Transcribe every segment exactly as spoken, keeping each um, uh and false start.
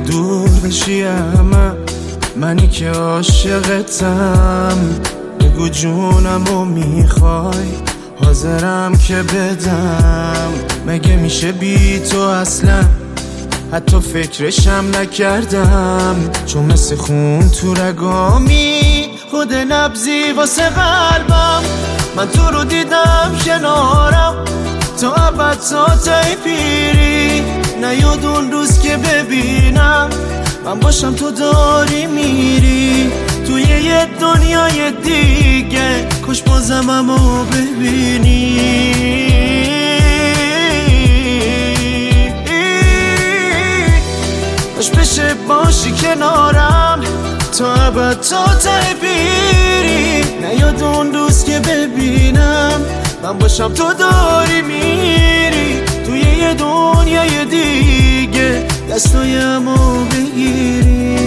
دور بشی همه، منی که عاشقتم. بگو جونمو میخوای، حاضرم که بدم. مگه میشه بی تو اصلا حتی فکرشم نکردم، چون مثل خون تو رگامی خود نبضی واسه قلبم. من تو رو دیدم کنارم تا ابد تا ته پیری، نیاد اون روز که ببینم من باشم تو داری میری توی یه دنیای دیگه. کاش بازم همو ببینی، کاش بشه باشی کنارم تا ابد تا ته پیری، نیاد اون روز که ببینم من باشم تو داری میری توی یه دنیای دیگه. دستایمو بگیری.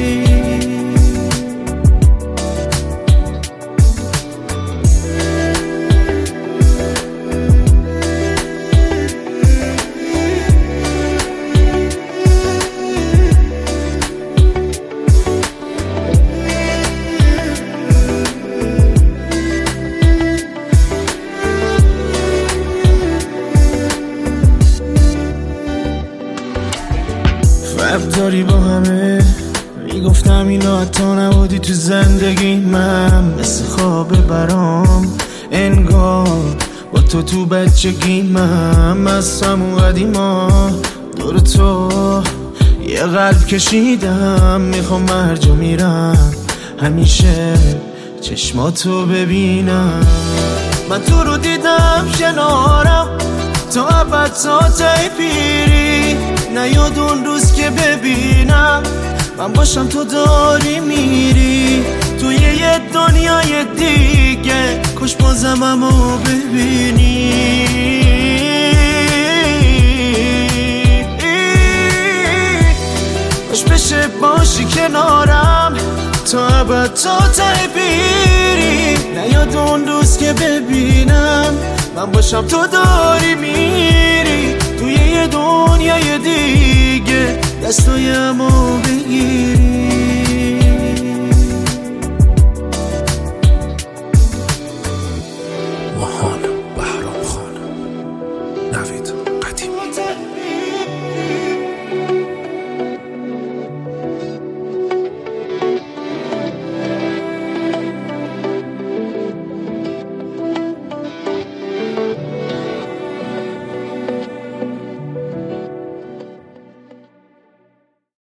فرق داری با همه، میگفتم اینا حتی نبودی تو زندگی من. مثل خواب برام انگار با تو تو بچگی من. از همون قدیما دور تو یه قلب کشیدم، میخوام هر جا میرم همیشه چشماتو ببینم. من تو رو دیدم کنارم تا ابد تا ته پیری، نیاد اون روز که ببینم من باشم تو داری میری توی یه دنیای دیگه. کاش بازم همو ببینی، کاش بشه باشی کنارم تا ابد تا ته پیری، نیاد اون روز که ببینم من باشم تو داری میری توی یه دنیای دیگه. دستایمو بگیری.